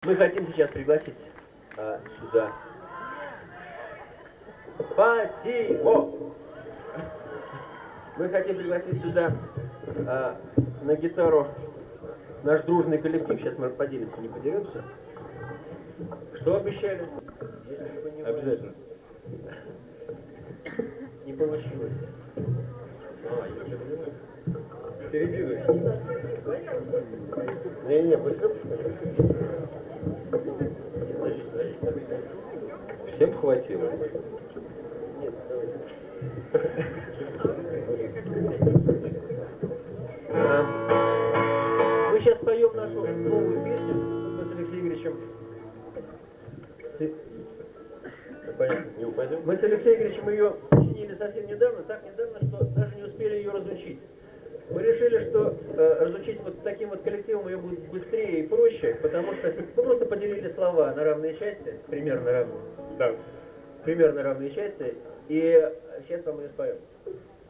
Мы хотим сейчас пригласить сюда. Спасибо! Мы хотим пригласить сюда на гитару наш дружный коллектив. Сейчас мы поделимся, не подеремся. Что обещали? Если бы не обязательно. Не получилось. Середину. Не, быстро поставь. Всем хватило. Нет, давайте. Мы сейчас споем нашу новую песню. Мы с Алексеем Игоревичем. Понятно, не упадем? Мы с Алексеем Игоревичем ее сочинили совсем недавно, так недавно, что даже не успели ее разучить. Мы решили, что разучить вот таким вот коллективом ее будет быстрее и проще, потому что мы просто поделили слова на равные части, примерно равные. Да. Примерно равные части, и сейчас вам ее споем.